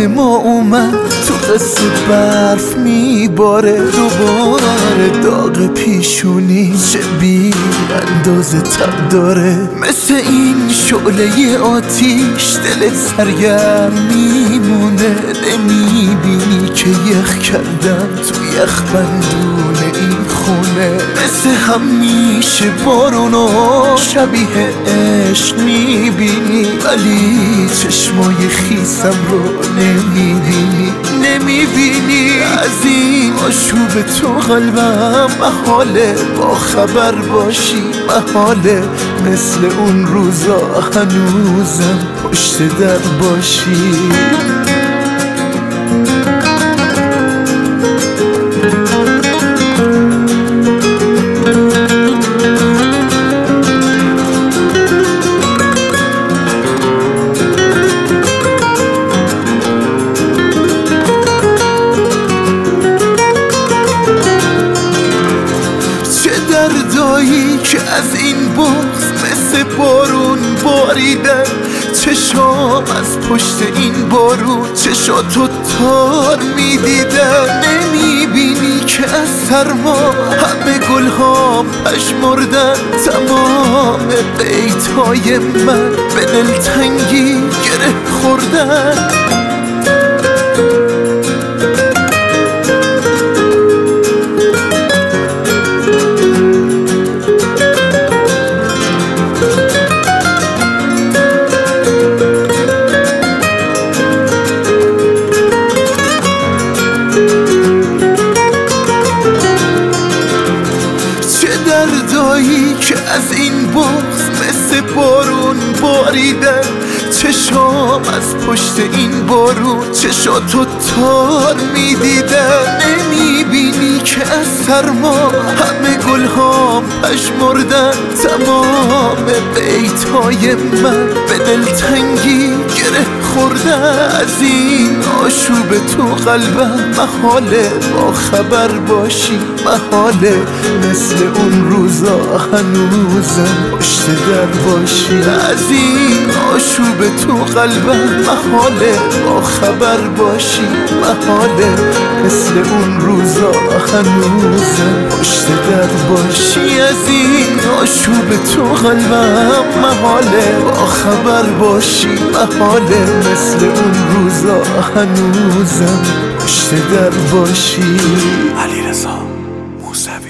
یاد ما اومد تو قصه برف میباره دوباره داغ پیشونی چه بی اندازه تب داره مثل این شعله آتیش دلت سرگرم میمونه نمیبینی که یخ کردم تو یخ بندون این خونه مثل همیشه بارونو شبیه عشق میبینی ولی چشمای خیسم رو نمیبینی از این آشوب تو قلبم محاله با خبر باشی محاله مثل اون روزا هنوزم پشت در باشی دردایی که از این بغض مثل بارون باریدن چشام از پشت این بارون چشاتو تار میدیدن نمیبینی که از سرما همه گلهام پژمردن تمام بیتهای من به دلتنگی گره خوردن دردایی که از این بغض مثل بارون باریدن چشام از پشت این بارون چشاتو تار میدیدن نمیبینی که از سرما همه گلهام پژمردن تمام بیتهای من به دلتنگی گره خوردن از این آشوب تو قلبم محاله با خبر باشی محاله مثل اون روزا هنوزم پشت در باشی از این آشوب تو قلبم محاله با خبر باشی محاله مثل اون روزا هنوزم پشت در باشی از این آشوب تو قلبم محاله با خبر باشی محاله مثل اون روزا هنوزم پشت در باشی. علیرضا موسوی.